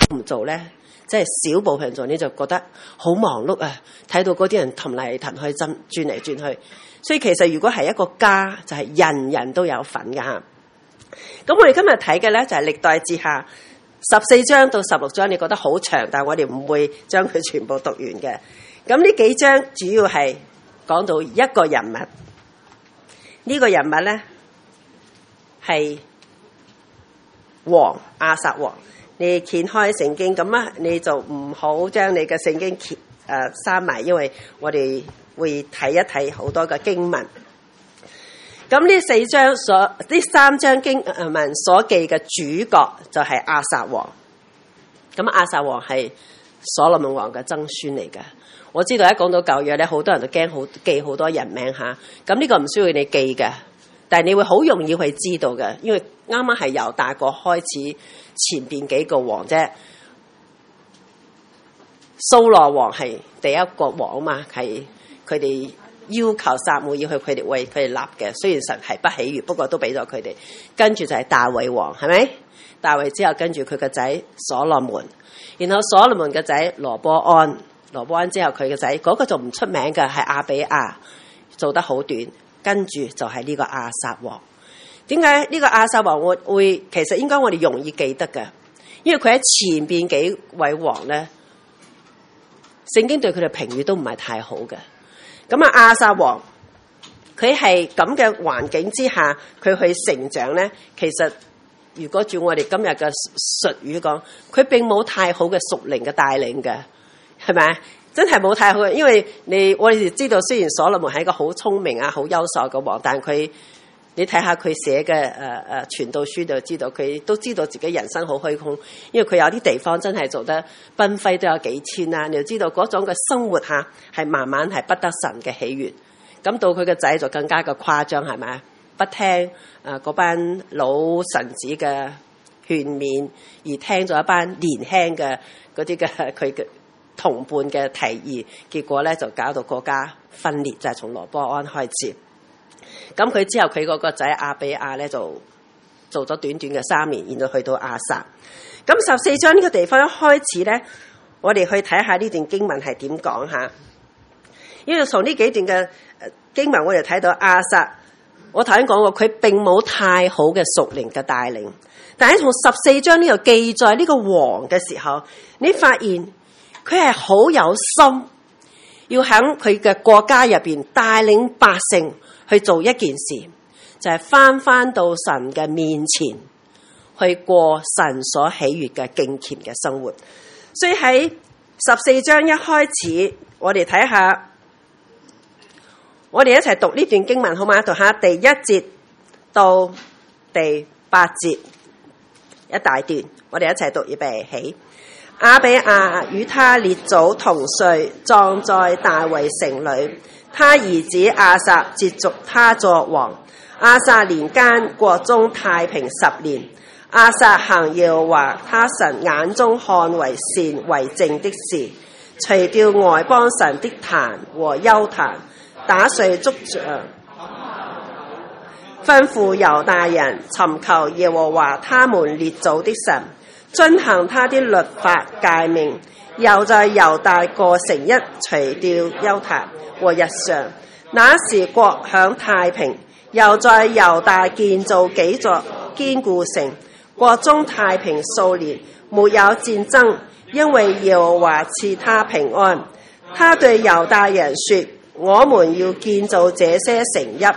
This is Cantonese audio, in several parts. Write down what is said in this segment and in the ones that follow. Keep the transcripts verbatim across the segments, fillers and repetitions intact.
唔做咧？即係少部分人做，你就覺得好忙碌啊！睇到嗰啲人騰嚟騰去，轉轉嚟轉去。所以其實如果係一個家，就係、是、人人都有份㗎嚇。咁我哋今日睇嘅咧就係、是、歷代志下十四章到十六章，你覺得好長，但係我哋唔會將佢全部讀完嘅。咁呢幾章主要係講到一個人物，呢、這個人物咧係王亞撒王。你掀開聖經咁啊，你就唔好將你嘅聖經揭誒閂埋，因為我哋會睇一睇好多嘅經文。咁呢四章所呢三章經文所記嘅主角就係亞撒王。咁亞撒王係所羅門王嘅曾孫嚟嘅。我知道一講到舊約咧，好多人都驚好記好多人名吓。咁呢個唔需要你記嘅，但係你會好容易去知道嘅，因為啱啱係由大國開始。前邊幾個王啫，掃羅王係第一個王嘛，係佢哋要求撒母耳要去佢哋為佢哋立嘅，雖然神係不喜悅，不過都俾咗佢哋。跟住就係大衛王，係咪？大衛之後跟住佢個仔所羅門，然後所羅門嘅仔羅波安，羅波安之後佢嘅仔嗰個就唔出名嘅係亞比亞，做得好短，跟住就係呢個亞撒王。點解呢個亞撒王會會其實應該我哋容易記得嘅？因為佢喺前邊幾位王咧，聖經對佢哋評語都唔係太好嘅。咁啊，亞撒王佢係咁嘅環境之下，佢去成長咧，其實如果照我哋今日嘅術語講，佢並冇太好嘅屬靈嘅帶領嘅，係咪？真係冇太好嘅，因為你我哋知道，雖然所羅門係一個好聰明啊、好優秀嘅王，但佢你睇下佢寫嘅誒誒傳道書就知道，佢都知道自己人生好虛空，因為佢有啲地方真係做得奔飛都有幾千啦。你就知道嗰種嘅生活下係慢慢係不得神嘅喜悅。咁到佢嘅仔就更加嘅誇張，係咪？不聽誒嗰、呃、班老臣子嘅勸勉，而聽咗一班年輕嘅嗰啲嘅佢嘅同伴嘅提議，結果咧就搞到國家分裂，就係、是、從羅波安開始。咁佢之後佢嗰個仔亞比亞咧就做咗短短嘅三年，然後去到亞撒。咁十四章呢個地方一開始咧，我哋去睇下呢段經文係點講吓。因為從呢幾段嘅經文我哋睇到亞撒，我頭先講過佢並冇太好嘅屬靈嘅帶領，但係從十四章呢度記載呢個王嘅時候，你發現佢係好有心要喺佢嘅國家入邊帶領百姓去做一件事，就係翻翻到神嘅面前，去過神所喜悅嘅敬虔嘅生活。所以喺十四章一開始，我哋睇下，我哋一齊讀呢段經文好嗎？讀下第一節到第八節一大段，我哋一齊讀，預備起。亞比亞與他列祖同睡，葬在大衛城裏。他兒子亞撒接續他作王。亞撒年間，國中太平十年。亞撒行耶和華他神眼中看為善為正的事，除掉外邦神的壇和邱壇，打碎築像，吩咐猶大人尋求耶和華他們列祖的神，遵行他的律法誡命，又在猶大各城邑除掉邱壇和日常。那時國享太平，又在猶大建造幾座堅固城，國中太平數年，沒有戰爭，因為耶和華賜他平安。他對猶大人說：我們要建造這些城邑，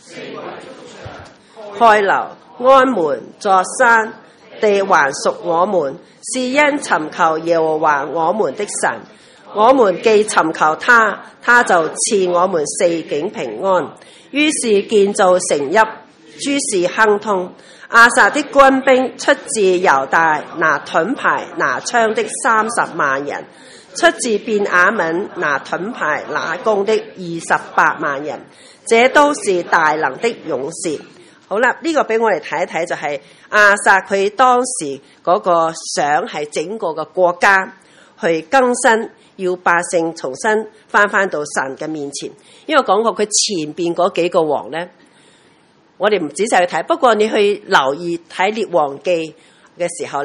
開樓、安門、作山，地還屬我們，是因尋求耶和華我們的神。我們既尋求他，他就賜我們四境平安。於是建造城邑，諸事亨通。亞撒的軍兵出自猶大，拿盾牌拿槍的三十萬人，出自便雅憫拿盾牌拿弓的二十八萬人，這都是大能的勇士。好啦，呢、這個俾我哋睇一睇，就係亞撒佢當時嗰個想係整個嘅國家去更新，要百姓重新翻翻到神嘅面前。因為講過佢前邊嗰幾個王咧，我哋唔仔細去睇，不過你去留意睇列王記嘅時候咧，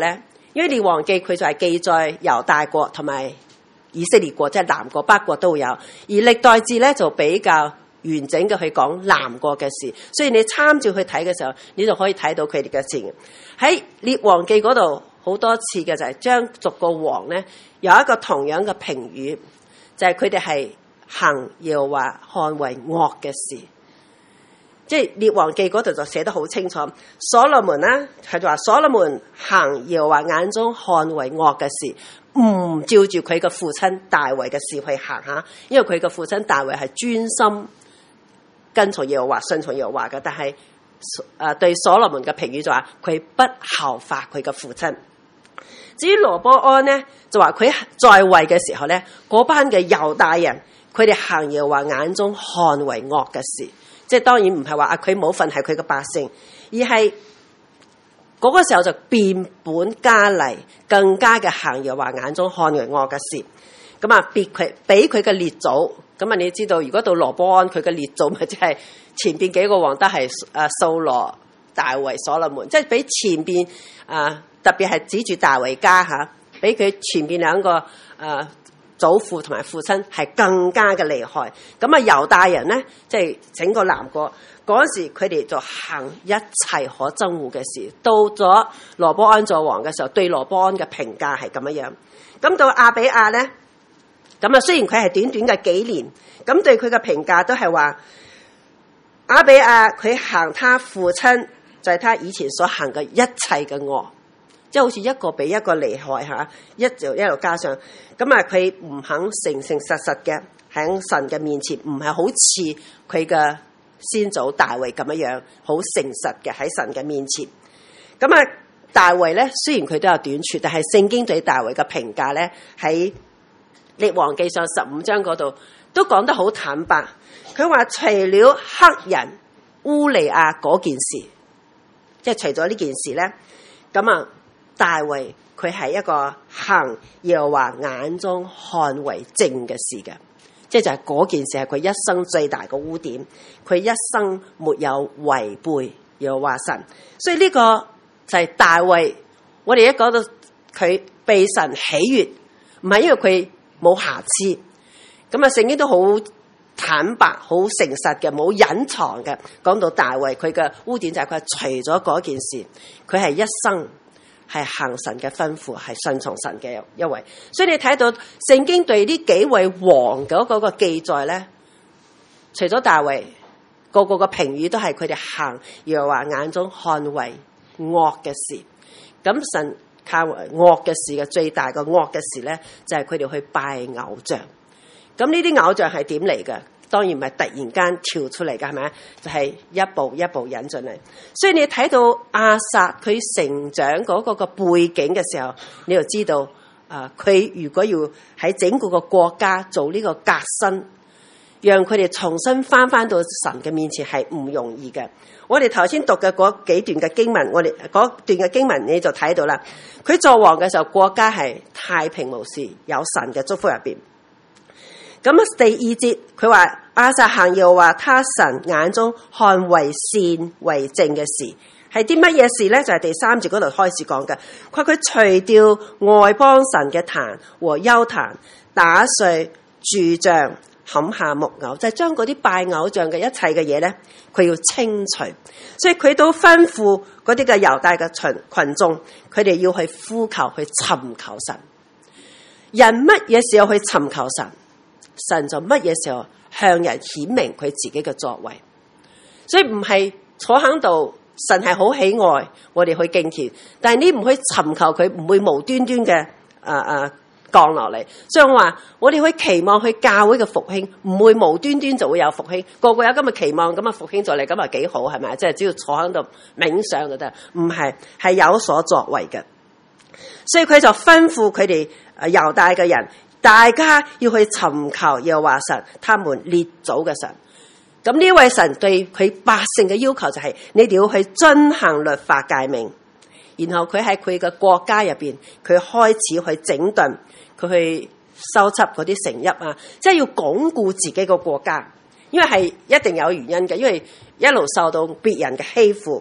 因為列王記佢就係記載猶大國同埋以色列國，即係南國北國都有，而歷代志咧就比較完整嘅去講南國嘅事，所以你參照去睇嘅時候，你就可以睇到佢哋嘅事。喺列王記嗰度好多次嘅就係將逐個王咧有一個同樣嘅評語，就係佢哋係行耶和華看為惡嘅事。即係列王記嗰度就寫得好清楚，所羅門啦，佢就話所羅門行耶和華眼中看為惡嘅事，唔照住佢嘅父親大衛嘅事去行下，因為佢嘅父親大衛係專心跟從耶和華、順從耶和華嘅，但係誒對所羅門嘅評語就話佢不效法佢嘅父親。至於羅波安呢，就話佢在位嘅時候咧，嗰班嘅猶大人佢哋行耶和華眼中看為惡嘅事。即係當然唔係話啊佢冇份係佢嘅百姓，而係嗰個時候就變本加厲，更加嘅行耶和華眼中看為惡嘅事。咁啊，別佢俾佢嘅列祖，咁啊你知道，如果到羅波安佢嘅列祖咪即係前邊幾個王都係誒掃羅、大衛、所羅門，即係比前邊啊特別係指住大衛家嚇，比佢前邊兩個誒。啊祖父同埋父親係更加嘅厲害，咁啊猶大人咧，即係整個南國嗰時，佢哋就行一切可憎惡嘅事。到咗羅波安作王嘅時候，對羅波安嘅評價係咁樣樣。咁到亞比亞咧，咁啊雖然佢係短短嘅幾年，咁對佢嘅評價都係話亞比亞佢行他父親就係他以前所行嘅一切嘅惡。即係好似一個比一個厲害嚇，一就一路加上，咁啊佢唔肯誠誠實實嘅喺神嘅面前，唔係好似佢嘅先祖大衛咁樣樣，好誠實嘅喺神嘅面前。咁啊大衛咧，雖然佢都有短處，但係聖經對大衛嘅評價咧，喺列王記上十五章嗰度都講得好坦白。佢話除了黑人烏利亞嗰件事，即係除咗呢件事咧，咁啊。大衛佢係一個行耶和華眼中看為正嘅事嘅，即係就係嗰件事係佢一生最大嘅污點，佢一生沒有違背耶和華神，所以呢個就係大衛。我哋一講到佢被神喜悅，唔係因為佢冇瑕疵，咁啊聖經都好坦白、好誠實嘅，冇隱藏嘅。講到大衛佢嘅污點就係佢除咗嗰件事，佢係一生。係行神嘅吩咐，係順從神嘅一位，所以你睇到聖經對呢幾位王嘅嗰個記載咧，除咗大衛，個個嘅評語都係佢哋行耶和華眼中看為惡嘅事。咁神看為惡嘅事嘅最大嘅惡嘅事咧，就係佢哋去拜偶像。咁呢啲偶像係點嚟嘅？當然唔係突然間跳出嚟㗎，係咪？就係、是、一步一步引進嚟。所以你睇到亞撒佢成長嗰個個背景嘅時候，你就知道啊，佢、呃、如果要喺整個個國家做呢個革新，讓佢哋重新翻翻到神嘅面前係唔容易嘅。我哋頭先讀嘅嗰幾段嘅經文，我哋嗰段嘅經文你就睇到啦。佢作王嘅時候，國家係太平無事，有神嘅祝福入邊。咁啊，第二節佢話亞撒行耶和華他神眼中看為善為正嘅事，係啲乜嘢事咧？就係、是、第三節嗰度開始講嘅。佢話佢除掉外邦神嘅壇和邱壇，打碎柱像，砍下木偶，就係將嗰啲拜偶像嘅一切嘅嘢咧，佢要清除。所以佢都吩咐嗰啲嘅猶大嘅群群眾，佢哋要去呼求，去尋求神。人乜嘢時候去尋求神？神就乜嘢時候向人顯明佢自己嘅作為，所以唔係坐喺度，神係好喜愛我哋去敬虔，但係你唔去尋求佢，唔會無端端嘅啊啊降落嚟。所以我話我哋去期望去教會嘅復興，唔會無端端就會有復興。個個有咁嘅期望，咁啊復興就嚟，咁啊幾好係咪？即係只要坐喺度冥想就得，唔係係有所作為嘅。所以佢就吩咐佢哋誒猶大嘅人。大家要去尋求耶和華神，他們列祖嘅神。咁呢位神對佢百姓嘅要求就係、是，你哋要去遵行律法誡命。然後佢喺佢嘅國家入邊，佢開始去整頓，佢去修葺嗰啲城邑啊，即係要鞏固自己個國家。因為係一定有原因嘅，因為一路受到別人嘅欺負。咁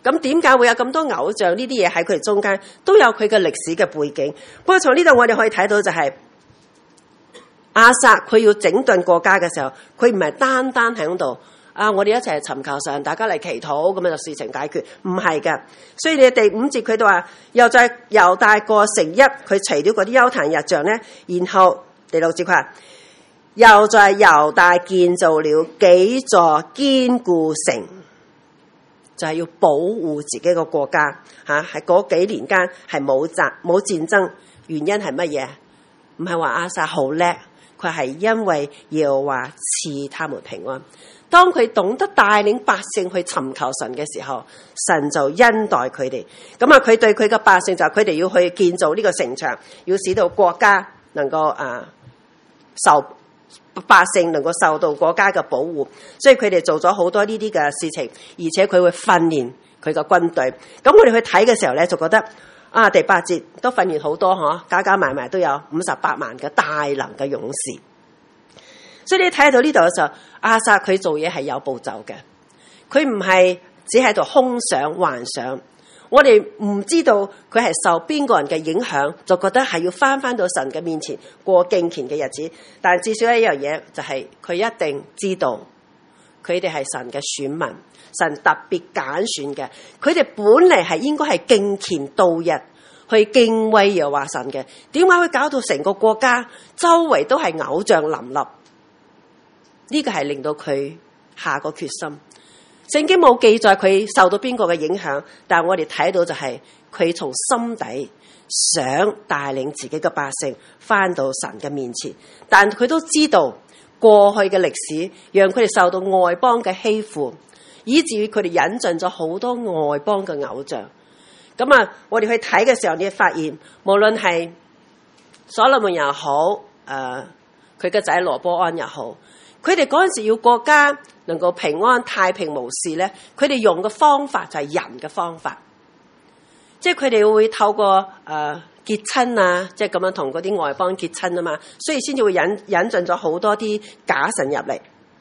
咁點解會有咁多偶像呢啲嘢喺佢哋中間？都有佢嘅歷史嘅背景。不過從呢度我哋可以睇到就係、是、亞撒佢要整頓國家嘅時候，佢唔係單單喺度啊！我哋一齊尋求神，大家嚟祈禱，咁樣就事情解決，唔係㗎。所以你第五節佢都話，又在猶大過城邑，佢除掉嗰啲邱壇日像咧，然後第六節佢話，又在猶大建造了幾座堅固城，就係、是、要保護自己個國家嚇。喺、啊、嗰幾年間係冇戰冇戰爭，原因係乜嘢？唔係話亞撒好叻，佢係因為耶和華賜他們平安。當佢懂得帶領百姓去尋求神嘅時候，神就恩待佢哋。咁啊，佢對佢嘅百姓就係佢哋要去建造呢個城牆，要使到國家能夠啊受百姓能夠受到國家嘅保護。所以佢哋做咗好多呢啲嘅事情，而且佢會訓練佢嘅軍隊。咁我哋去睇嘅時候咧，就覺得啊，第八節都訓練好多嗬，加加埋埋都有五十八萬嘅大能嘅勇士。所以你睇到呢度嘅時候，亞撒佢做嘢係有步驟嘅，佢唔係只喺度空想幻想。我哋唔知道佢係受邊個人嘅影響，就覺得係要翻翻到神嘅面前過敬虔嘅日子。但至少一樣嘢就係、是、佢一定知道佢哋係神嘅選民，神特別揀選嘅。佢哋本嚟係應該係敬虔度日，去敬畏耶和華神嘅。點解會搞到成個國家周圍都係偶像林立？呢個係令到佢下個決心。聖經冇記載佢受到邊個嘅影響，但係我哋睇到就係佢從心底想帶領自己嘅百姓翻到神嘅面前，但佢都知道過去嘅歷史讓佢哋受到外邦嘅欺負，以至於佢哋引進咗好多外邦嘅偶像。咁啊，我哋去睇嘅時候，你發現無論係所羅門又好，誒佢嘅仔羅波安又好，佢哋嗰陣時要國家能夠平安太平無事咧，佢哋用嘅方法就係人嘅方法，即係佢哋會透過誒、呃、結親啊，即係咁樣同嗰啲外邦結親啊嘛，所以先至會引引進咗好多啲假神入嚟，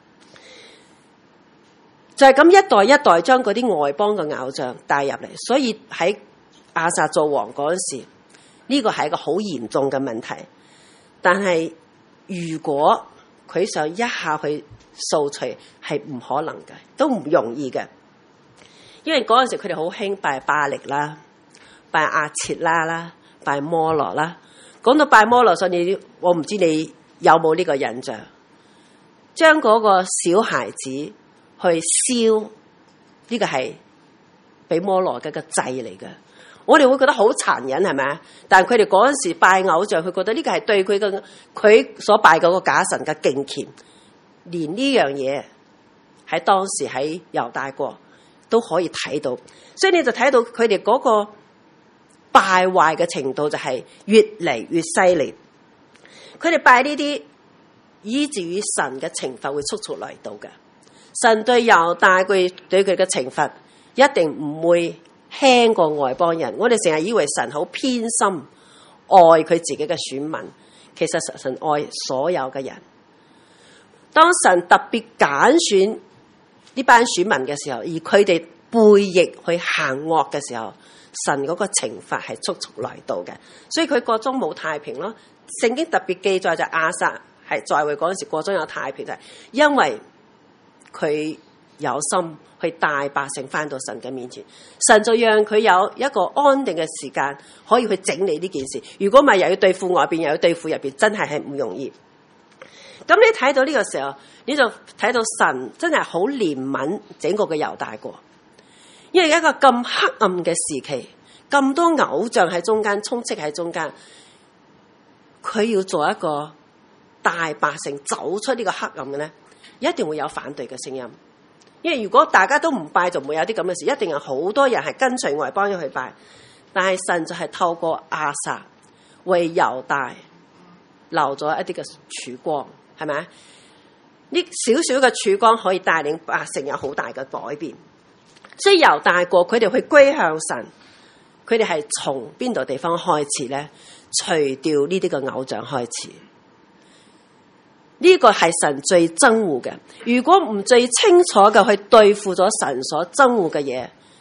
就係咁一代一代將嗰啲外邦嘅偶像帶入嚟。所以喺亞撒做王嗰陣時，呢個係一個好嚴重嘅問題。但係如果佢想一下去掃除，係唔可能嘅，都唔容易嘅。因為嗰陣時佢哋好興拜巴力啦，拜亞設拉啦，拜摩羅啦。講到拜摩羅，所以我唔知你有冇呢個印象，將嗰個小孩子去燒，呢個係俾摩羅嘅個祭嚟嘅。我哋會覺得好殘忍，係咪啊？但係佢哋嗰陣時拜偶像，佢覺得呢個係對佢嘅佢所拜嗰個假神嘅敬虔。連呢樣嘢喺當時喺猶大國都可以睇到，所以你就睇到佢哋嗰個敗壞嘅程度就係越嚟越犀利。佢哋拜呢啲，以至於神嘅懲罰會速速嚟到嘅。神對猶大佢對佢嘅懲罰一定唔會輕過外邦人。我哋成日以為神好偏心愛佢自己嘅選民，其實神愛所有嘅人。當神特別揀選呢班選民嘅時候，而佢哋背逆去行惡嘅時候，神嗰個懲罰係速速來到嘅。所以佢國中冇太平咯。聖經特別記載就亞撒係在位嗰陣時國中有太平，就係因為佢有心去帶百姓翻到神嘅面前，神就讓佢有一個安定嘅時間可以去整理呢件事。如果唔係又要對付外邊，又要對付入邊，真係係唔容易。咁你睇到呢個時候，你就睇到神真係好憐憫整個嘅猶大國，因為一個咁黑暗嘅時期，咁多偶像喺中間充斥喺中間，佢要做一個大百姓走出呢個黑暗嘅咧，一定會有反對嘅聲音。因為如果大家都唔拜，就唔會有啲咁嘅事，一定有好多人係跟隨外邦人去拜。但係神就係透過亞撒為猶大留咗一啲嘅曙光。係咪啊？呢少少嘅曙光可以帶領百姓有好大嘅改變。所以猶大國佢哋去歸向神，佢哋係從邊度地方開始咧？除掉呢啲嘅偶像開始。呢、這個係神最憎惡嘅。如果唔最清楚嘅去對付咗神所憎惡嘅嘢，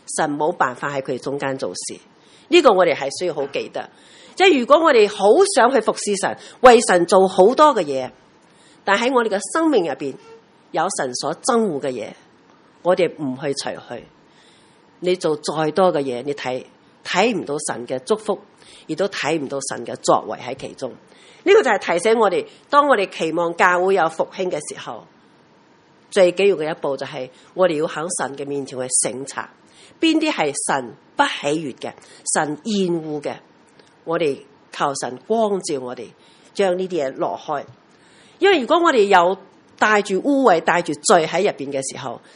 神冇辦法喺佢哋中間做事。呢個我哋係需要好記得。即係如果我哋好想去服侍神，為神做好多嘅嘢，但喺我哋嘅生命入邊有神所憎惡嘅嘢，我哋唔去除去。你做再多嘅嘢，你睇睇唔到神嘅祝福，亦都睇唔到神嘅作為喺其中。呢個就係提醒我哋，當我哋期望教會有復興嘅時候，最緊要嘅一步就係我哋要喺神嘅面前去省察，邊啲係神不喜悅嘅，神厭惡嘅，我哋求神光照我哋，將呢啲嘢挪開。因為如果我哋有帶住污穢、帶住罪喺入邊嘅時候，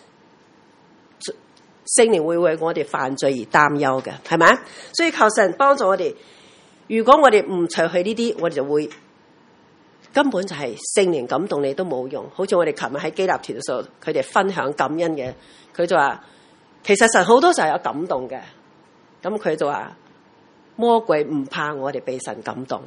聖靈會為我哋犯罪而擔憂嘅，係咪？所以求神幫助我哋。如果我哋唔除去呢啲，我哋就會根本就係聖靈感動你都冇用。好似我哋琴日喺基立團嘅時候，佢哋分享感恩嘅，佢就話其實神好多時候有感動嘅。咁佢就話魔鬼唔怕我哋被神感動，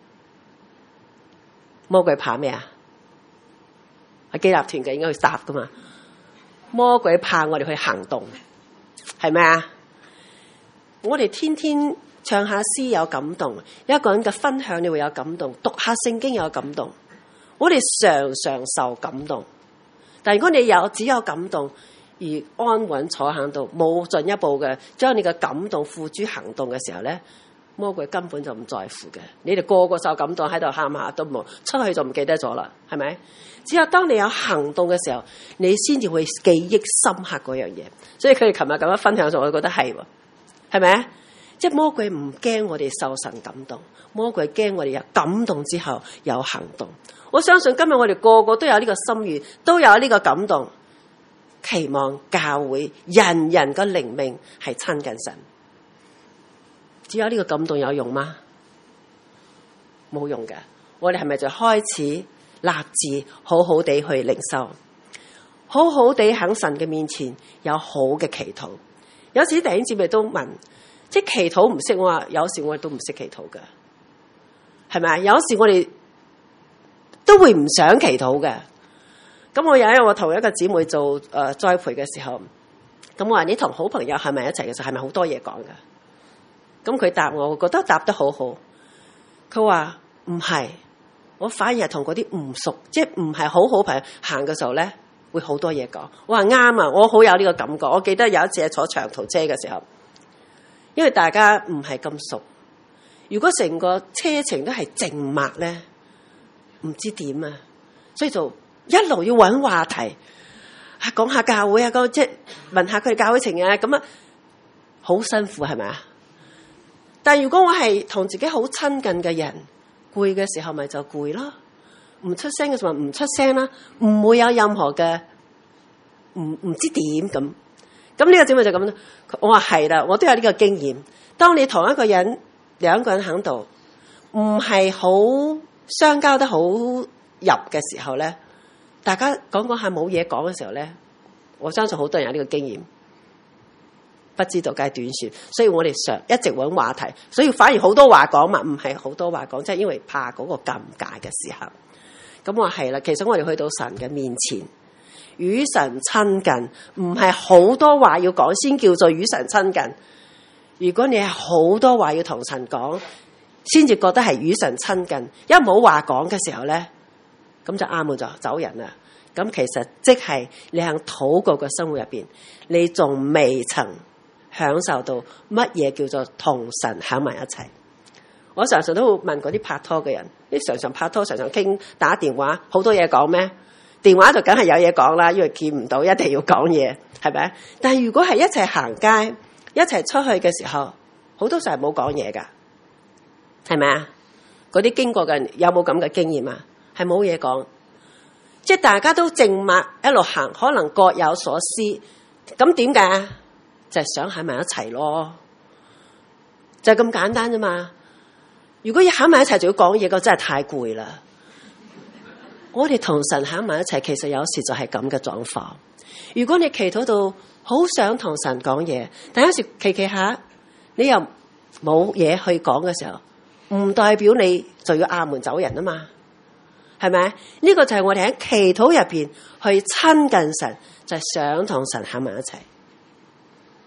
魔鬼怕咩啊？喺基立團嘅應該去答噶嘛。魔鬼怕我哋去行動，係咪啊？我哋天天唱下詩有感動，一個人嘅分享你會有感動，讀下聖經有感動，我哋常常受感動。但如果你有只有感動而安穩坐喺度，冇進一步嘅將你嘅感動付諸行動嘅時候咧，魔鬼根本就唔在乎嘅。你哋個個受感動喺度喊下都冇，出去就唔記得咗啦，係咪？只有當你有行動嘅時候，你先至會記憶深刻嗰樣嘢。所以佢哋琴日咁樣分享咗，我覺得係，係咪？即係魔鬼唔驚我哋受神感動，魔鬼驚我哋有感動之後有行動。我相信今日我哋個個都有呢個心願，都有呢個感動，期望教會人人嘅靈命係親近神。只有呢個感動有用嗎？冇用嘅。我哋係咪就開始立志好好地去領受，好好地喺神嘅面前有好嘅祈禱？有時弟兄姊妹都問，即係祈禱唔識，我話有時我哋都唔識祈禱嘅，係咪？有時我哋都會唔想祈禱嘅。咁我有一日我同一個姊妹做誒、呃、栽培嘅時候，咁我話你同好朋友喺埋一齊嘅時候，係咪好多嘢講㗎？咁佢答我，我覺得答得好好。佢話唔係，我反而係同嗰啲唔熟，即係唔係好好朋友行嘅時候咧，會好多嘢講。我話啱啊，我好有呢個感覺。我記得有一次係坐長途車嘅時候，因為大家唔係咁熟，如果成個車程都係靜默咧，唔知點啊，所以就一路要揾話題，啊講下教會啊，個即係問下佢哋教會情啊，咁啊好辛苦係咪啊？但如果我係同自己好親近嘅人，攰嘅時候咪就攰咯，唔出聲嘅時候唔出聲啦，唔會有任何嘅唔唔知點咁。咁呢個姊妹就咁，我話係啦，我都有呢個經驗。當你同一個人兩個人喺度，唔係好相交得好入嘅時候咧，大家講講下冇嘢講嘅時候咧，我相信好多人有呢個經驗。不知道該短說，所以我哋常一直揾話題，所以反而好多話講嘛，唔係好多話講，即係因為怕嗰個尷尬嘅時候。咁我係啦，其實我哋去到神嘅面前，與神親近，唔係好多話要講先叫做與神親近。如果你係好多話要同神講，先至覺得係與神親近，一冇話講嘅時候咧，咁就啱咗，走人啦。咁其實即係你喺禱告嘅生活入邊，你仲未曾享受到乜嘢叫做同神喺埋一齊。我常常都會問嗰啲拍拖嘅人，啲常常拍拖常常傾打電話，好多嘢講咩？電話就梗係有嘢講啦，因為見唔到一定要講嘢，係咪？但係如果係一齊行街一齊出去嘅時候，好多時候冇講嘢噶，係咪啊？嗰啲經過嘅人有冇咁嘅經驗啊？係冇嘢講，即係大家都靜默一路行，可能各有所思。咁點解啊？就係想喺埋一齊咯，就係咁簡單啫嘛。如果要喺埋一齊就要講嘢，咁真係太攰啦。我哋同神喺埋一齊，其實有時就係咁嘅狀況。如果你祈禱到好想同神講嘢，但有時祈祈下，你又冇嘢去講嘅時候，唔代表你就要阿門走人啊嘛，係咪？呢個就係我哋喺祈禱入邊去親近神，就係想同神喺埋一齊。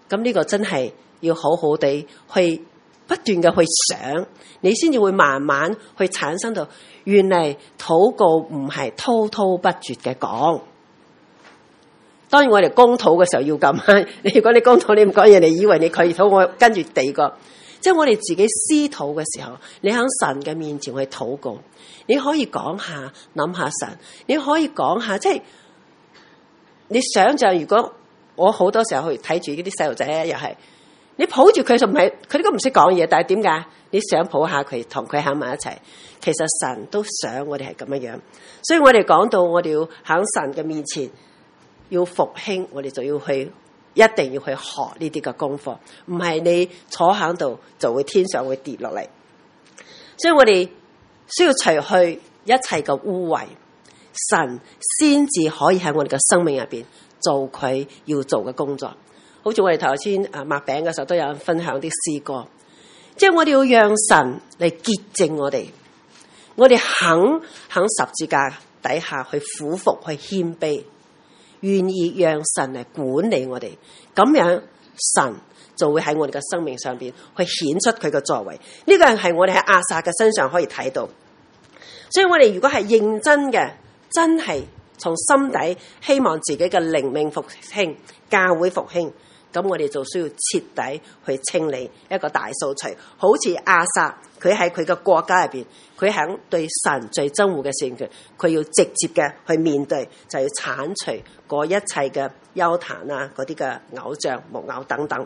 咁呢個真係要好好地去不斷嘅去想，你先至會慢慢去產生到，原嚟禱告唔係滔滔不絕嘅講。當然我哋公禱嘅時候要咁，你如果你公禱你唔講嘢，你以為你可以禱，我跟住第二個，即係我哋自己私禱嘅時候，你喺神嘅面前去禱告，你可以講下諗下神，你可以講下，即係你想象，如果我好多時候去睇住呢啲細路仔又係你抱住佢就唔係，佢都唔識講嘢，但係點解你想抱下佢，同佢喺埋一齊？其實神都想我哋係咁樣樣，所以我哋講到我哋要喺神嘅面前要復興，我哋就要去，一定要去學呢啲嘅功課，唔係你坐喺度就會天上會跌落嚟。所以我哋需要除去一切嘅污穢，神先至可以喺我哋嘅生命入邊做佢要做嘅工作。好似我哋頭先啊擘餅嘅時候都有人分享啲詩歌，即係我哋要讓神嚟潔淨我哋，我哋肯喺十字架底下去俯伏去謙卑，願意讓神嚟管理我哋，咁樣神就會喺我哋嘅生命上邊去顯出佢嘅作為。呢個係我哋喺亞薩嘅身上可以睇到。所以我哋如果係認真嘅，真係從心底希望自己嘅靈命復興、教會復興，咁我哋就需要徹底去清理一個大掃除。好似亞薩，佢喺佢嘅國家入邊，佢喺對神最憎惡嘅事情，佢要直接嘅去面對，就要剷除嗰一切嘅邱壇啊，嗰啲嘅偶像、木偶等等。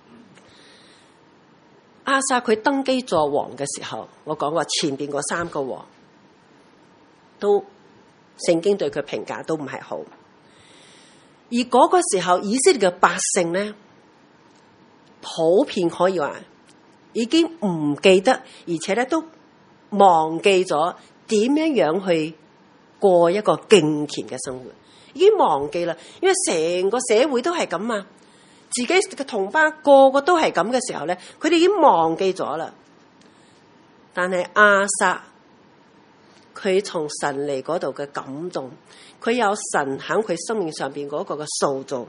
亞薩佢登基做王嘅時候，我講過前邊嗰三個王都聖經對佢評價都唔係好。而嗰個時候，以色列嘅百姓咧，普遍可以話已經唔記得，而且咧都忘記咗點樣樣去過一個敬虔嘅生活，已經忘記啦。因為成個社會都係咁啊，自己嘅同胞個個都係咁嘅時候咧，佢哋已經忘記咗啦。但係亞薩，佢從神嚟嗰度嘅感動，佢有神喺佢生命上邊嗰個嘅塑造，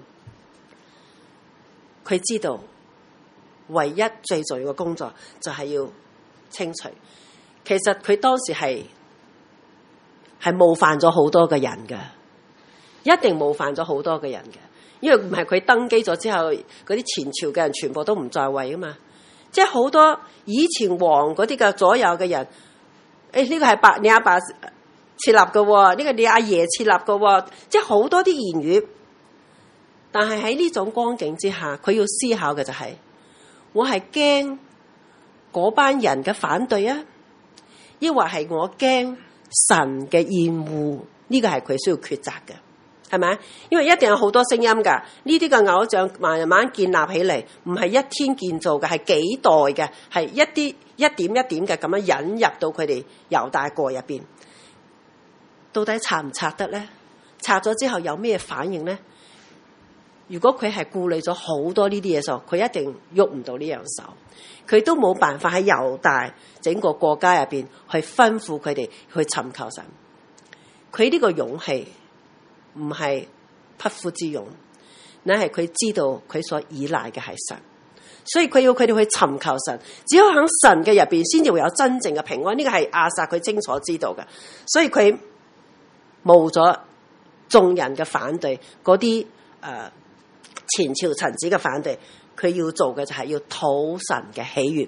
佢知道唯一最重要嘅工作就係要清除。其實佢當時係係冒犯咗好多嘅人嘅，一定冒犯咗好多嘅人嘅，因為唔係佢登基咗之後，嗰啲前朝嘅人全部都唔在位啊嘛，即係好多以前王嗰啲嘅左右嘅人。誒，呢個係爸你阿爸設立嘅，呢個你阿爺設立嘅，即係好多啲言語。但係喺呢種光景之下，佢要思考嘅就係，我係驚嗰班人嘅反對啊，抑或係我驚神嘅厭惡？呢個係佢需要抉擇嘅，係咪？因為一定有好多聲音噶，呢啲嘅偶像慢慢建立起嚟，唔係一天建造嘅，係幾代嘅，係一啲。一點一點嘅咁樣引入到佢哋猶大國入邊，到底拆唔拆得咧？拆咗之後有咩反應咧？如果佢係顧慮咗好多呢啲嘢，時候佢一定喐唔到呢樣手，佢都冇辦法喺猶大整個國家入邊去吩咐佢哋去尋求神。佢呢個勇氣唔係匹夫之勇，乃係佢知道佢所依賴嘅係神。所以佢要佢哋去尋求神，只有喺神嘅入邊先至會有真正嘅平安。呢個係亞薩佢清楚知道嘅，所以佢冇咗眾人嘅反對，嗰啲誒前朝臣子嘅反對，佢要做嘅就係要討神嘅喜悅。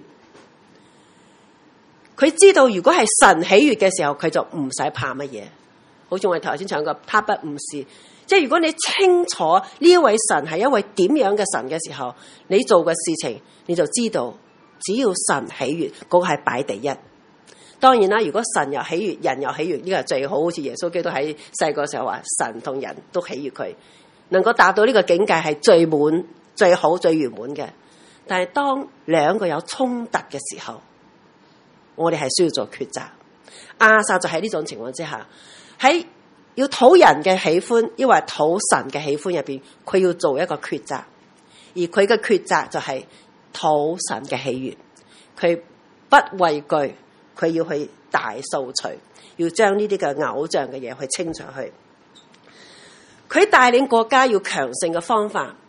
佢知道如果係神喜悅嘅時候，佢就唔使怕乜嘢。好似我哋頭先唱過，他不誤事。即係如果你清楚呢一位神係一位點樣嘅神嘅時候，你做嘅事情你就知道，只要神喜悅，嗰個係擺第一。當然啦，如果神又喜悅，人又喜悅，呢個係最好。好似耶穌基督喺細個時候話，神同人都喜悅佢，能夠達到呢個境界係最滿、最好、最圓滿嘅。但係當兩個有衝突嘅時候，我哋係需要做抉擇。亞薩就喺呢種情況之下，喺要討人嘅喜歡，抑或討神嘅喜歡入邊，佢要做一個抉擇，而佢嘅抉擇就係討神嘅喜悅，佢不畏懼，佢要去大掃除，要將呢啲嘅偶像嘅嘢去清除去。佢帶領國家要強盛嘅方法，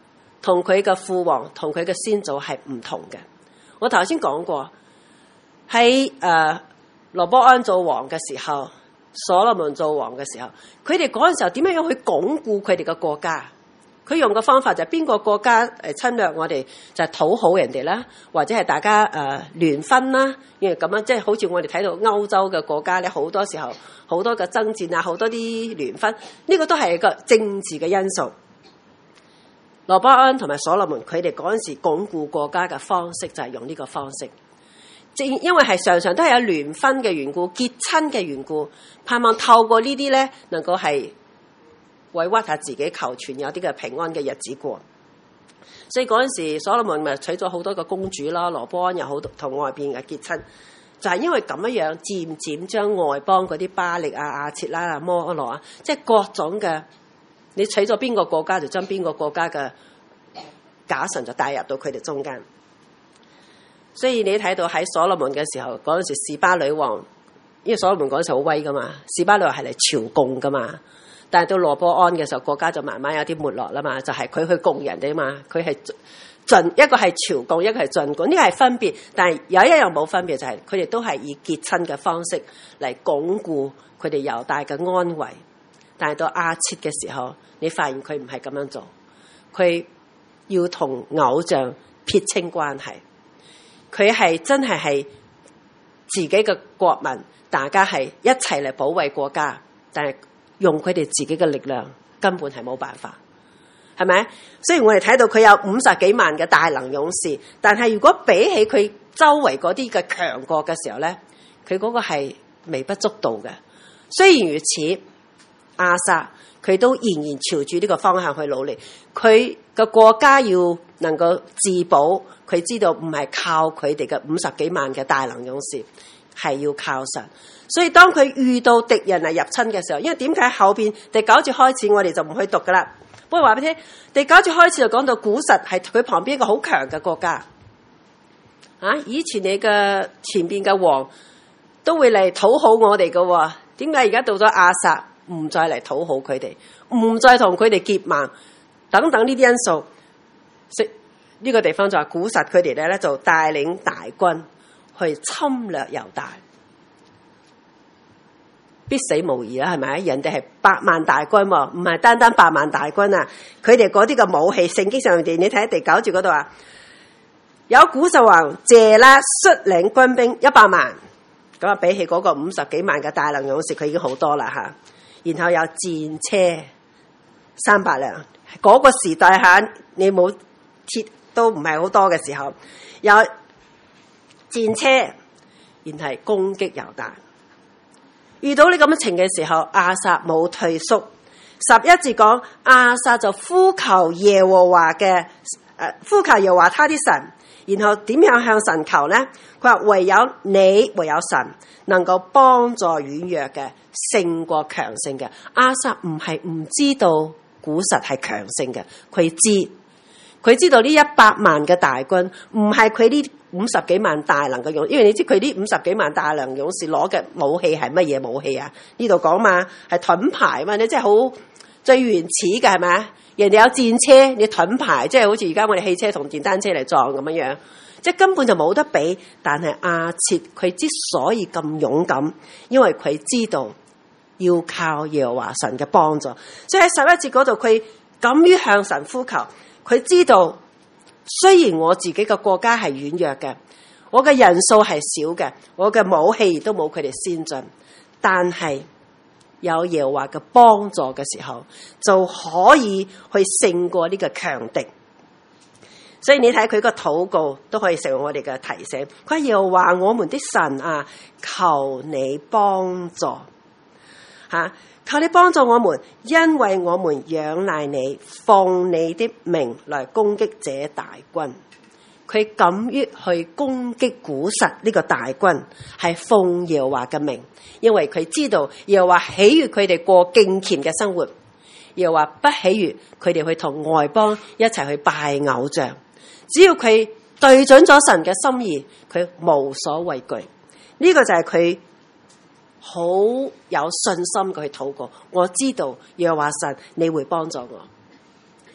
同佢嘅父王同佢嘅先祖係唔同嘅。我頭先講過喺誒羅波安做王嘅時候，所羅門做王嘅時候，佢哋嗰陣時候點樣樣去鞏固佢哋嘅國家？佢用嘅方法就係邊個國家誒侵略我哋，就係討好人哋啦，或者係大家誒、呃、聯婚啦，因為咁樣即係好似我哋睇到歐洲嘅國家咧，好多時候好多嘅爭戰啊，好多啲聯婚，呢、這個都係一個政治嘅因素。羅波安同埋所羅門佢哋嗰陣時鞏固國家嘅方式就係用呢個方式，正因為係常常都係有聯婚嘅緣故、結親嘅緣故，盼望透過呢啲咧能夠係委屈下自己，求全有啲嘅平安嘅日子過。所以嗰陣時所羅門咪娶咗好多個公主啦，羅波安又好同外邊嘅結親，就係、是、因為咁樣樣漸漸將外邦嗰啲巴力啊、亞設拉啊、摩羅啊，即係各種嘅，你娶咗邊個國家就將邊個國家嘅假神就帶入到佢哋中間。所以你睇到喺所羅門嘅時候，嗰陣時示巴女王，因為所羅門嗰陣時好威噶嘛，示巴女王係嚟朝貢噶嘛。但係到羅波安嘅時候，國家就慢慢有啲沒落啦嘛，就係、是、佢去供人哋嘛，佢係進一個係朝貢，一個係進貢，呢個係分別。但係有一樣冇分別就係佢哋都係以結親嘅方式嚟鞏固佢哋猶大嘅安危。但係到亞設嘅時候，你發現佢唔係咁樣做，佢要同偶像撇清關係，佢係真係係自己嘅國民，大家係一齊嚟保衛國家，但係用佢哋自己嘅力量根本係冇辦法，係咪？雖然我哋睇到佢有五十幾萬嘅大能勇士，但係如果比起佢周圍嗰啲嘅強國嘅時候咧，佢嗰個係微不足道嘅。雖然如此，亞撒佢都仍然朝住呢個方向去努力，佢嘅國家要能夠自保，佢知道唔係靠佢哋嘅五十幾萬嘅大能勇士，係要靠神。所以當佢遇到敵人嚟入侵嘅時候，因為點解後邊第九節開始我哋就唔去讀噶啦，不過話俾你聽，第九節開始就講到古實係佢旁邊一個好強嘅國家啊！以前你嘅前邊嘅王都會嚟討好我哋嘅，點解而家到咗亞撒唔再嚟討好佢哋，唔再同佢哋結盟等等呢啲因素？呢、呢個地方就係古實佢哋咧就帶領大軍去侵略猶大。必死無疑啦，係咪？人哋係百萬大軍，唔係單單百萬大軍啊！佢哋嗰啲嘅武器，聖經上邊你睇第九節嗰度啊，有古實王謝拉率領軍兵一百萬，咁啊比起嗰個五十幾萬嘅大能勇士，佢已經好多啦吓。然後有戰車三百輛，嗰、那個時代吓，你冇鐵都唔係好多嘅時候，有戰車，然後係攻擊猶大。遇到呢咁嘅情嘅時候，亞撒冇退縮。十一節講亞撒就呼求耶和華嘅誒，呼求耶和華他啲神，然後點樣向神求呢？佢話唯有你，唯有神能夠幫助軟弱嘅，勝過強盛嘅。亞撒唔係唔知道古實係強盛嘅，佢知，佢知道呢一百萬嘅大軍唔係佢呢五十幾萬大能嘅勇，因為你知佢呢五十幾萬大能勇士攞嘅武器係乜嘢武器啊？呢度講嘛係盾牌嘛，你即係好最原始嘅係咪？人哋有戰車，你盾牌即係好似而家我哋汽車同電單車嚟撞咁樣樣，即係根本就冇得比。但係亞設佢之所以咁勇敢，因為佢知道要靠耶和華神嘅幫助，所以喺十一節嗰度佢敢於向神呼求，佢知道。雖然我自己嘅國家係軟弱嘅，我嘅人數係少嘅，我嘅武器亦都冇佢哋先進，但係有耶和華嘅幫助嘅時候，就可以去勝過呢個強敵。所以你睇佢個禱告都可以成為我哋嘅提醒。佢耶和華我們的神啊，求你幫助吓。求你幫助我們，因為我們仰賴你，奉你的名來攻擊這大軍。佢敢於去攻擊古實呢個大軍，係奉耶和華嘅名，因為佢知道耶和華喜悅佢哋過敬虔嘅生活，耶和華不喜悅佢哋去同外邦一齊去拜偶像。只要佢對準咗神嘅心意，佢無所畏懼。呢、這個就係佢好有信心去禱告，我知道耶和華神你會幫助我。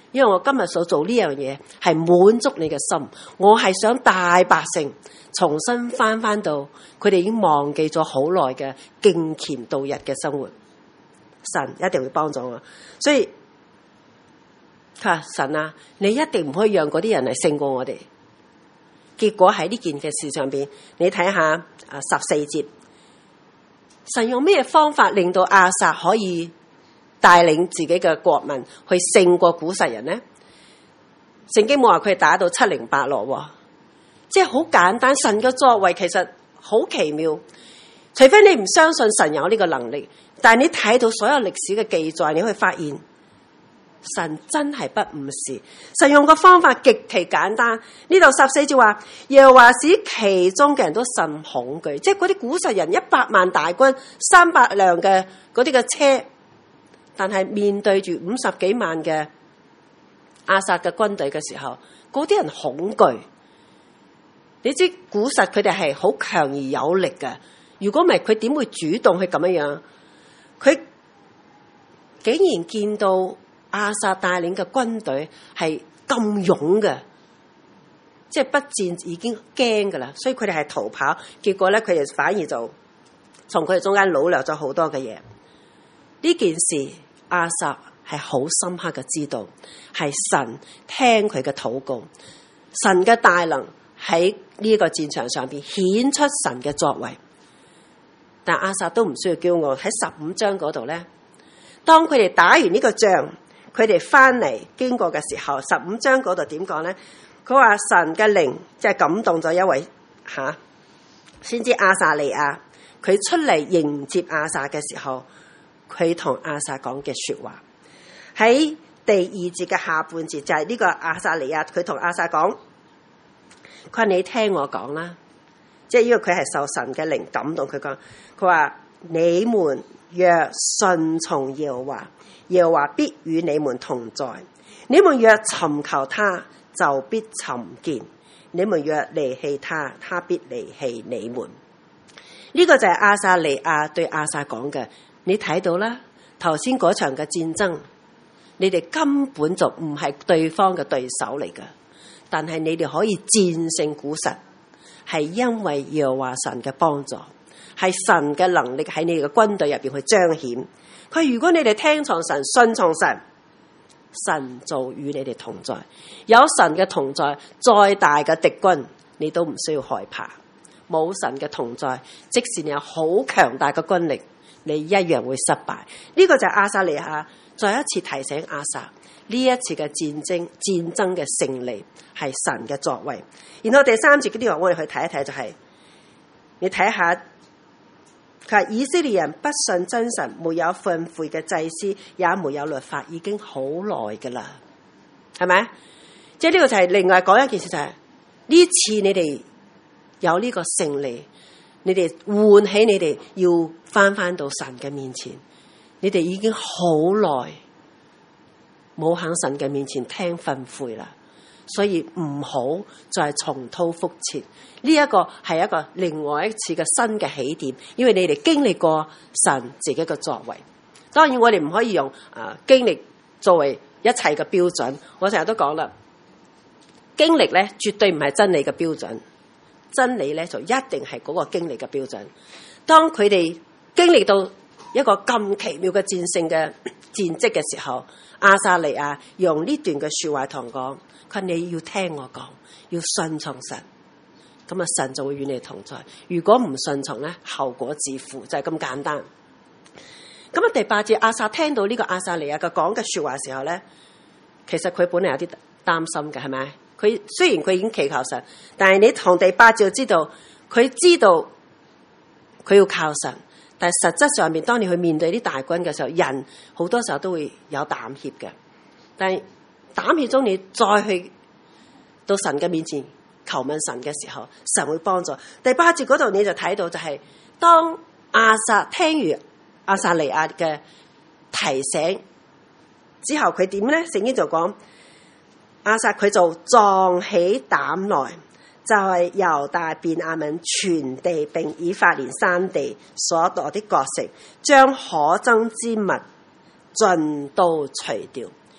因為我今日所做呢樣嘢係滿足你嘅心，我係想大百姓重新翻翻到佢哋已經忘記咗好耐嘅敬虔度日嘅生活。神一定會幫助我，所以佢話神啊，你一定唔可以讓嗰啲人嚟勝過我哋。結果喺呢件嘅事上邊，你睇下啊十四節，神用咩方法令到亞撒可以帶領自己嘅國民去勝過古實人呢？聖經冇話佢打到七零八落，即係好簡單。神嘅作為其實好奇妙，除非你唔相信神有呢個能力，但係你睇到所有歷史嘅記載，你會發現神真係不誤事。神用個方法極其簡單。呢度十四節話，耶和華使其中嘅人都甚恐懼，即係嗰啲古實人一百萬大軍，三百輛嘅嗰啲嘅車，但係面對住五十幾萬嘅亞撒嘅軍隊嘅時候，嗰啲人恐懼。你知古實佢哋係好強而有力嘅，如果唔係佢點會主動去咁樣樣？佢竟然見到亞撒帶領嘅軍隊係咁勇嘅，即係不戰已經驚噶啦，所以佢哋係逃跑。結果咧，佢哋反而就從佢哋中間擄掠咗好多嘅嘢。呢件事亞撒係好深刻嘅知道，係神聽佢嘅禱告，神嘅大能喺呢個戰場上邊顯出神嘅作為。但亞撒都唔需要驕傲。喺十五章嗰度咧，當佢哋打完呢個仗，佢哋翻嚟經過嘅時候，十五章嗰度點講咧？佢話神嘅靈即係感動咗一位吓先知亞撒利亞，佢出嚟迎接亞撒嘅時候，佢同亞撒講嘅說話喺第二節嘅下半節，就係呢個亞撒利亞佢同亞撒講，佢話你聽我講啦。即係因為佢係受神嘅靈感動，佢講，佢話你們若順從耶和華，耶和華必與你們同在；你們若尋求他，就必尋見；你們若離棄他，他必離棄你們。呢、這個就係亞撒利亞對亞撒講嘅。你睇到啦，頭先嗰場嘅戰爭，你哋根本就唔係對方嘅對手嚟㗎，但係你哋可以戰勝古實，係因為耶和華神嘅幫助，係神嘅能力喺你哋嘅軍隊入邊去彰顯。佢如果你哋聽從神、信從神，神就與你哋同在。有神嘅同在，再大嘅敵軍你都唔需要害怕。冇神嘅同在，即使你有好強大嘅軍力，你一樣會失敗。呢、這個就係亞撒利亞再一次提醒亞撒，呢一次嘅戰爭戰爭嘅勝利係神嘅作為。然後第三節嗰啲話，我哋去睇一睇，就係、是、你睇下，佢話以色列人不信真神，沒有訓誨嘅祭司，也沒有律法，已經好耐噶啦，係咪？即係呢個就係另外講一件事，就係、是、呢次你哋有呢個勝利，你哋喚起你哋要翻翻到神嘅面前，你哋已經好耐冇喺神嘅面前聽訓誨啦。所以唔好再重蹈覆轍，呢一個係一個另外一次嘅新嘅起點，因為你哋經歷過神自己嘅作為。當然我哋唔可以用啊、呃、經歷作為一切嘅標準。我成日都講啦，經歷咧絕對唔係真理嘅標準，真理咧就一定係嗰個經歷嘅標準。當佢哋經歷到一個咁奇妙嘅戰勝嘅戰績嘅時候，亞撒利亞用呢段嘅說話同講，佢你要聽我講，要順從神，咁啊神就會與你同在。如果唔順從咧，後果自負，就係咁簡單。咁啊第八節，亞撒聽到呢個亞撒利亞嘅講嘅說話時候咧，其實佢本來有啲擔心嘅，係咪？佢雖然佢已經祈求神，但係你從第八節就知道，佢知道佢要靠神。但係實質上面，當你去面對啲大軍嘅時候，人好多時候都會有膽怯嘅。但係膽怯中，你再去到神嘅面前求問神嘅時候，神會幫助。第八節嗰度你就睇到、就是，就係當亞撒聽完亞撒利亞嘅提醒之後，佢點咧？聖經就講亞撒佢就壯起膽來。就係猶大便雅憫全地並以法蓮山地所奪的國城，將可憎之物盡都除掉。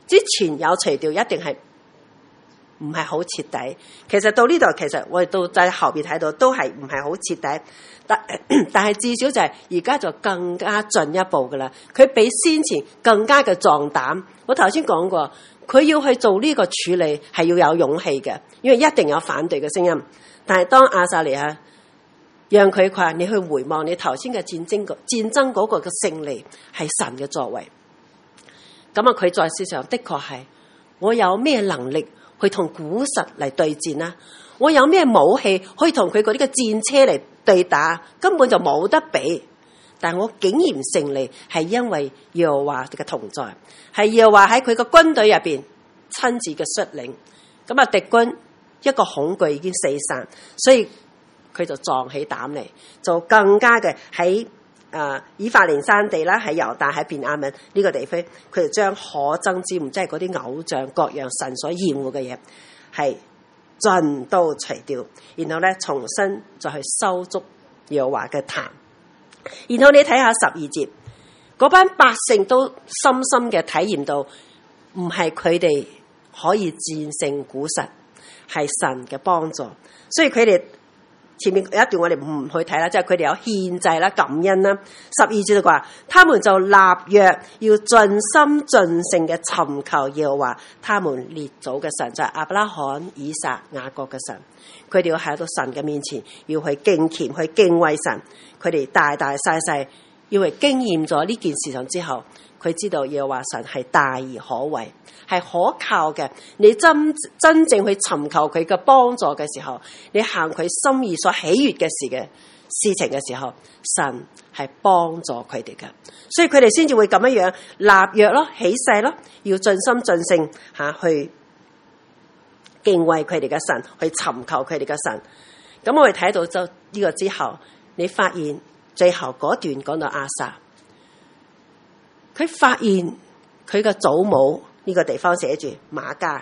之前有除掉，一定係唔係好徹底。其實到呢度，其實我哋到在後邊睇到都係唔係好徹底，但但係至少就係而家就更加進一步噶啦。佢比先前更加嘅壯膽。我頭先講過，佢要去做呢個處理係要有勇氣嘅，因為一定有反對嘅聲音。但係當亞撒尼亞讓佢話你去回望你頭先嘅戰爭戰爭嗰個嘅勝利係神嘅作為，咁啊佢在世上的確係我有咩能力去同古實嚟對戰啦？我有咩武器可以同佢嗰啲嘅戰車嚟對打？根本就冇得比。但我竟然勝利，係因為耶和華嘅同在，係耶和華喺佢個軍隊入邊親自嘅率領。咁啊，敵軍一個恐懼已經四散，所以佢就壯起膽嚟，就更加嘅喺誒以法蓮山地啦，喺猶大喺便雅憫呢個地區，佢就將可憎之物，即係嗰啲偶像各樣神所厭惡嘅嘢，係盡都除掉，然後咧重新再去修築耶和華嘅壇。然後你睇下十二節，嗰班百姓都深深嘅體驗到，唔係佢哋可以戰勝古實，係神嘅幫助。所以佢哋前面有一段我哋唔去睇啦，即係佢哋有獻祭啦、感恩啦。十二節就話，他們就立約，要盡心盡性嘅尋求耶和華他們列祖嘅神，就係亞伯拉罕、以撒、雅各嘅神。佢哋要喺到神嘅面前，要去敬虔、去敬畏神。佢哋大大細細，要係經驗咗呢件事情之後，佢知道耶和華神係大而可畏，係可靠嘅。你真真正去尋求佢嘅幫助嘅時候，你行佢心意所喜悅嘅事嘅事情嘅時候，神係幫助佢哋嘅。所以佢哋先至會咁樣樣立約咯、起誓咯，要盡心盡性吓去敬畏佢哋嘅神，去尋求佢哋嘅神。咁我哋睇到就呢個之後，你發現最後嗰段講到亞撒，佢發現佢嘅祖母呢個地方寫住瑪迦，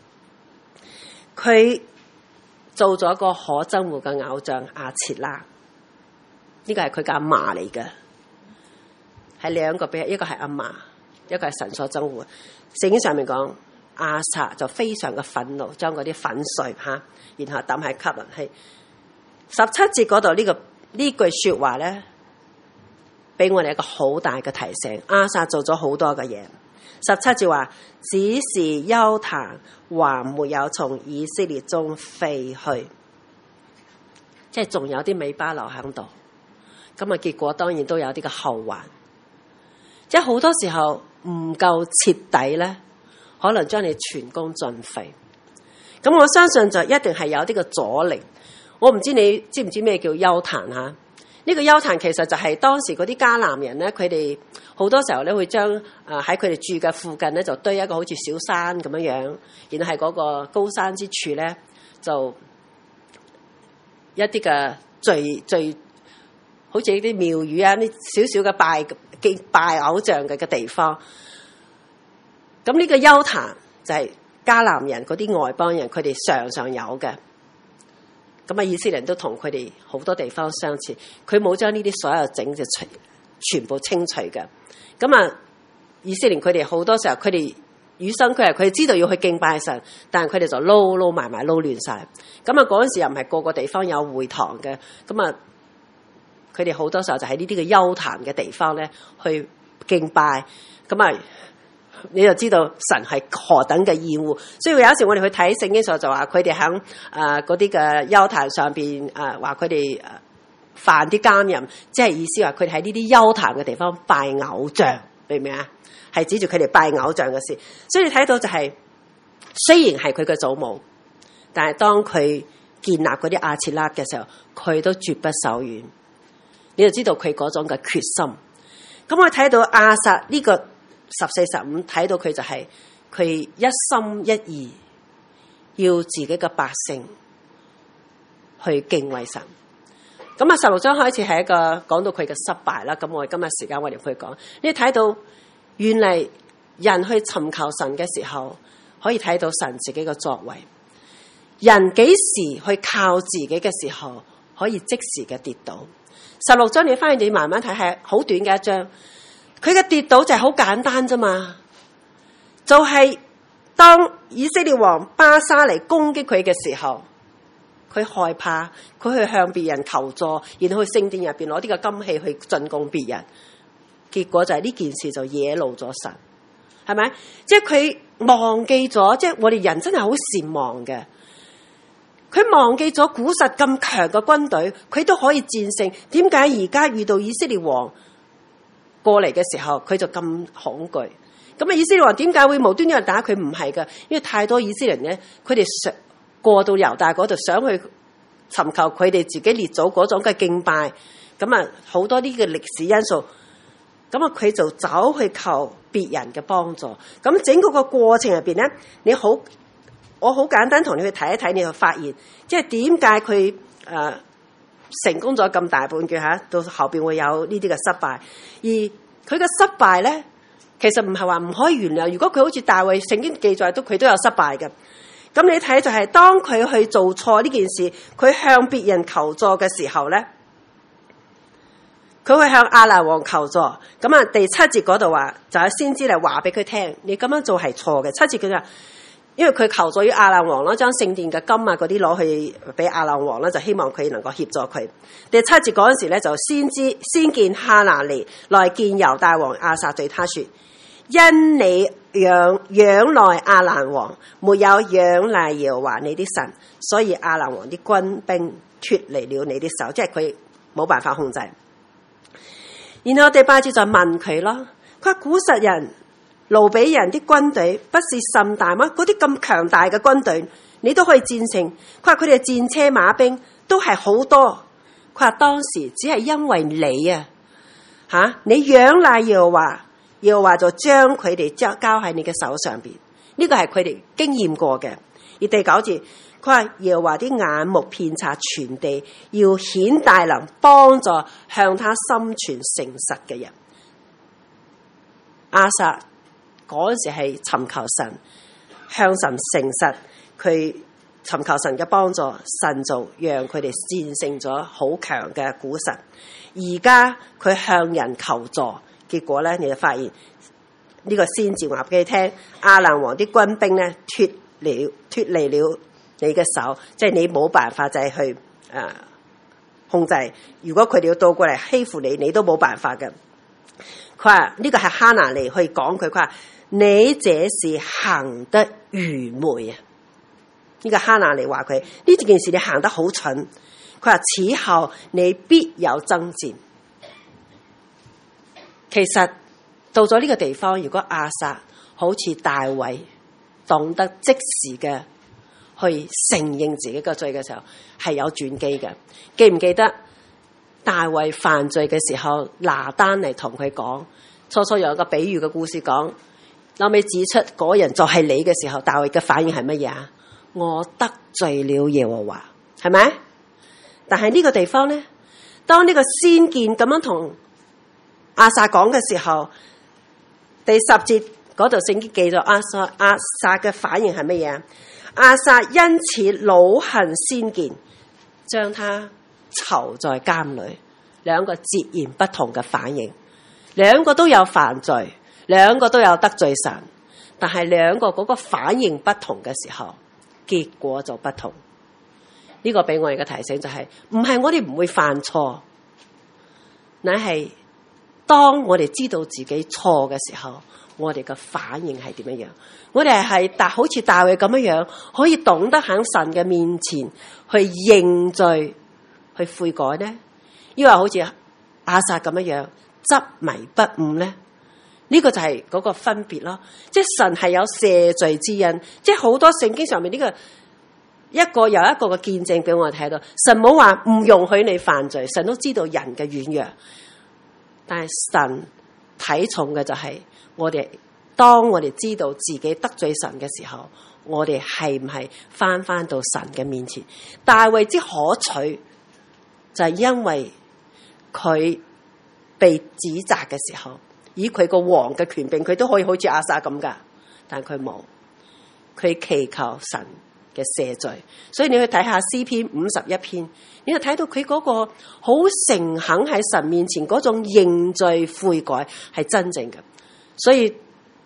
佢做咗個可憎惡嘅偶像亞設拉，呢個係佢嘅阿嫲嚟嘅，係兩個比，一個係阿嫲，一個係神所憎惡。聖經上面講亞撒就非常嘅憤怒，將嗰啲粉碎吓，然後抌喺汲淪去。十七節嗰度呢個呢句說話咧，俾我哋一個好大嘅提醒。亞撒做咗好多嘅嘢。十七節話，只是邱壇還沒有從以色列中廢去，即係仲有啲尾巴留喺度。咁啊，結果當然都有啲嘅後患。即係好多時候唔夠徹底咧，可能將你全功盡廢。咁我相信就一定係有啲嘅阻力。我唔知你知唔知咩叫邱壇吓？呢、這個邱壇其實就係當時嗰啲迦南人咧，佢哋好多時候咧會將誒喺佢哋住嘅附近咧就堆一個好似小山咁樣樣，然後係嗰個高山之處咧就一啲嘅聚聚，好似啲廟宇啊，啲少少嘅拜敬拜偶像嘅嘅地方。咁呢個邱壇就係迦南人嗰啲外邦人，佢哋常常有嘅。咁啊，以色列人都同佢哋好多地方相似，佢冇將呢啲所有整就除全部清除嘅。咁啊，以色列佢哋好多時候佢哋與生俱來，佢哋知道要去敬拜神，但係佢哋就撈撈埋埋撈亂晒。咁啊，嗰陣時又唔係個個地方有會堂嘅，咁啊，佢哋好多時候就喺呢啲嘅邱壇嘅地方咧去敬拜。咁啊，你就知道神係何等嘅厭惡，所以有時我哋去睇聖經嘅時候就話佢哋喺誒嗰啲嘅邱壇上邊誒話佢哋誒犯啲奸淫，即係意思話佢哋喺呢啲邱壇嘅地方拜偶像，明唔明啊？係指住佢哋拜偶像嘅事。所以你睇到就係、是、雖然係佢嘅祖母，但係當佢建立嗰啲亞設拉嘅時候，佢都絕不手軟。你就知道佢嗰種嘅決心。咁我睇到亞撒呢、這個。十四十五睇到佢就係佢一心一意要自己嘅百姓去敬畏神。咁啊，十六章開始係一個講到佢嘅失敗啦。咁我哋今日時間我哋去講，你睇到原嚟人去尋求神嘅時候，可以睇到神自己嘅作為。人幾時去靠自己嘅時候，可以即時嘅跌倒。十六章你翻去你慢慢睇，係好短嘅一章。佢嘅跌倒就係好簡單啫嘛， 就係、是、當以色列王巴沙嚟攻擊佢嘅時候，佢害怕，佢去向別人求助，然後去聖殿入邊攞啲個金器去進貢別人，結果就係呢件事就惹怒咗神，係咪？即係佢忘記咗，即係我哋人真係好善忘嘅。佢忘記咗古實咁強嘅軍隊，佢都可以戰勝。點解而家遇到以色列王過嚟嘅時候，佢就咁恐懼？咁啊，以色列王點解會無端端打佢？唔係噶，因為太多以色列人咧，佢哋想過到猶大嗰度，想去尋求佢哋自己列祖嗰種嘅敬拜。咁啊，好多啲嘅歷史因素。咁啊，佢就走去求別人嘅幫助。咁整個個過程入邊咧，你好。我好簡單同你去睇一睇，你就發現，即係點解佢誒成功咗咁大半句吓，到後邊會有呢啲嘅失敗。而佢嘅失敗咧，其實唔係話唔可以原諒。如果佢好似大衛聖經記載都佢都有失敗嘅。咁你睇就係、是、當佢去做錯呢件事，佢向別人求助嘅時候咧，佢會向亞蘭王求助。咁啊，第七節嗰度話就有先知嚟話俾佢聽，你咁樣做係錯嘅。七節佢就話。因為佢求助於亞蘭王啦，將聖殿嘅金啊嗰啲攞去俾亞蘭王啦，就希望佢能夠協助佢。第七節嗰陣時咧，就先知先見哈拿尼來見猶大王亞撒，對他說：因你仰仰賴亞蘭王，沒有仰賴耶和華你的神，所以亞蘭王啲軍兵脫離了你的手，即係佢冇辦法控制。然後第八節就問佢咯，佢話古實人。盧比人啲軍隊不是甚大嗎？嗰啲咁強大嘅軍隊，你都可以戰勝。佢話佢哋戰車馬兵都係好多。佢話當時只係因為你啊，吓、啊、你仰賴耶和華，耶和華就將佢哋交交喺你嘅手上邊。呢個係佢哋經驗過嘅。而第九節，佢話耶和華啲眼目遍察全地，要顯大能，幫助向他心存誠實嘅人。亞撒。嗰陣時係尋求神，向神誠實，佢尋求神嘅幫助，神就讓佢哋戰勝咗好強嘅古實。而家佢向人求助，結果咧你就發現呢、這個先至話俾你聽，亞蘭王啲軍兵咧脫離脫離了你嘅手，即係你冇辦法就係去誒、呃、控制。如果佢哋要倒過嚟欺負你，你都冇辦法嘅。佢話呢個係哈拿尼去講佢，佢話。你這是行得愚昧啊！呢、這個哈拿尼話佢呢件事你行得好蠢。佢話此後你必有爭戰。其實到咗呢個地方，如果亞撒好似大衛懂得即時嘅去承認自己嘅罪嘅時候，係有轉機嘅。記唔記得大衛犯罪嘅時候，拿單嚟同佢講，初初有一個比喻嘅故事講。後尾指出嗰人就係你嘅時候，大衛嘅反應係乜嘢啊？我得罪了耶和華，係咪？但係呢個地方咧，當呢個先見咁樣同亞撒講嘅時候，第十節嗰度聖經記咗亞撒亞撒嘅反應係乜嘢？亞撒因此惱恨先見，將他囚在監裏。兩個截然不同嘅反應，兩個都有犯罪。兩個都有得罪神，但係兩個嗰個反應不同嘅時候，結果就不同。呢、這個俾我哋嘅提醒就係、是，唔係我哋唔會犯錯，乃係當我哋知道自己錯嘅時候，我哋嘅反應係點樣樣？我哋係大好似大衛咁樣樣，可以懂得喺神嘅面前去認罪、去悔改呢？抑或好似亞撒咁樣樣執迷不悟呢？呢個就係嗰個分別咯，即係神係有赦罪之恩，即係好多聖經上面呢個一個又一個嘅見證俾我哋睇到，神冇話唔容許你犯罪，神都知道人嘅軟弱，但係神睇重嘅就係我哋，當我哋知道自己得罪神嘅時候，我哋係唔係翻翻到神嘅面前？大衛之可取就係因為佢被指責嘅時候，以佢個王嘅權柄，佢都可以好似亞撒咁噶，但佢冇，佢祈求神嘅赦罪。所以你去睇下詩篇五十一篇，你就睇到佢嗰個好誠懇喺神面前嗰種認罪悔改係真正嘅。所以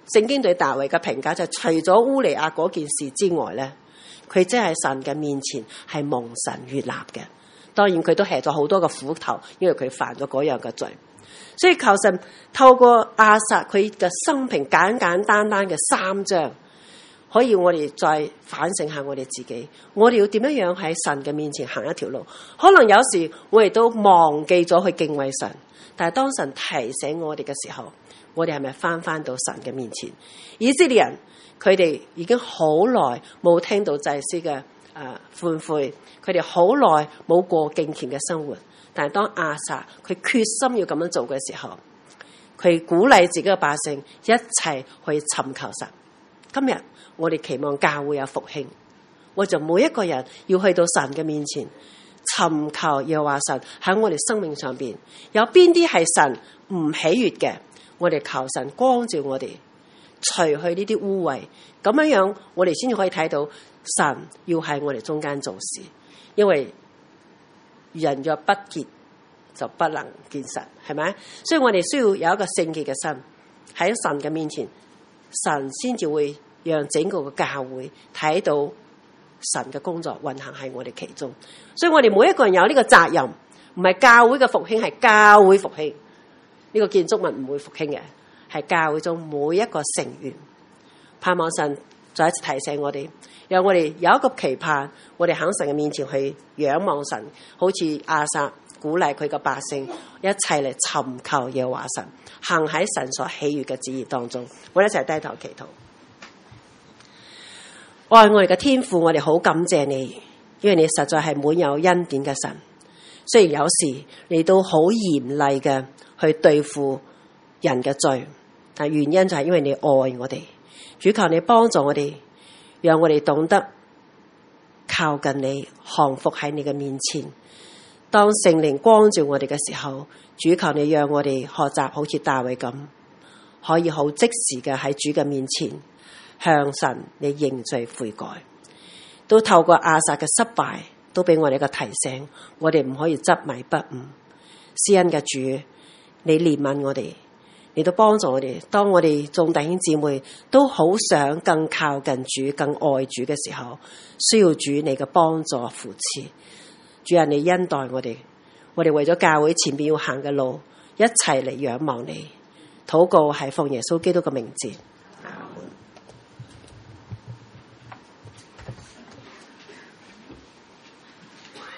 聖經對大衛嘅評價就係除咗烏利亞嗰件事之外咧，佢真係神嘅面前係蒙神悅納嘅。當然佢都吃咗好多個苦頭，因為佢犯咗嗰樣嘅罪。所以求神透過亞撒佢嘅生平簡簡單單嘅三章，可以我哋再反省下我哋自己，我哋要點樣樣喺神嘅面前行一條路。可能有時我哋都忘記咗去敬畏神，但係當神提醒我哋嘅時候，我哋係咪翻翻到神嘅面前？以色列人佢哋已經好耐冇聽到祭司嘅誒悔悔，佢哋好耐冇過敬虔嘅生活。但係當亞撒佢決心要咁樣做嘅時候，佢鼓勵自己嘅百姓一齊去尋求神。今日我哋期望教會有復興，我就每一個人要去到神嘅面前尋求，又話神喺我哋生命上邊有邊啲係神唔喜悅嘅，我哋求神光照我哋，除去呢啲污穢，咁樣樣我哋先至可以睇到神要喺我哋中間做事。因為人若不潔就不能見神，係咪？所以我哋需要有一個聖潔嘅心喺神嘅面前，神先至會讓整個嘅教會睇到神嘅工作運行喺我哋其中。所以我哋每一個人有呢個責任，唔係教會嘅復興，係教會復興。呢個建築物唔會復興嘅，係教會中每一個成員。盼望神再一次提醒我哋，讓我哋有一個期盼，我哋喺神嘅面前去仰望神，好似亞撒鼓勵佢嘅百姓一齊嚟尋求耶和華神，行喺神所喜悅嘅旨意當中。我哋一齊低頭祈禱。愛我哋嘅天父，我哋好感謝你，因為你實在係滿有恩典嘅神。雖然有時你都好嚴厲嘅去對付人嘅罪，但原因就係因為你愛我哋。主求你幫助我哋，讓我哋懂得靠近你，降服喺你嘅面前。當聖靈光照我哋嘅時候，主求你讓我哋學習好似大衛咁，可以好即時嘅喺主嘅面前向神你認罪悔改。都透過亞撒嘅失敗，都俾我哋一個提醒，我哋唔可以執迷不悟。施恩嘅主，你憐憫我哋，你都幫助我哋。當我哋眾弟兄姊妹都好想更靠近主、更愛主嘅時候，需要主你嘅幫助扶持。主啊，你恩待我哋，我哋為咗教會前面要行嘅路，一齊嚟仰望你。禱告係奉耶穌基督嘅名字。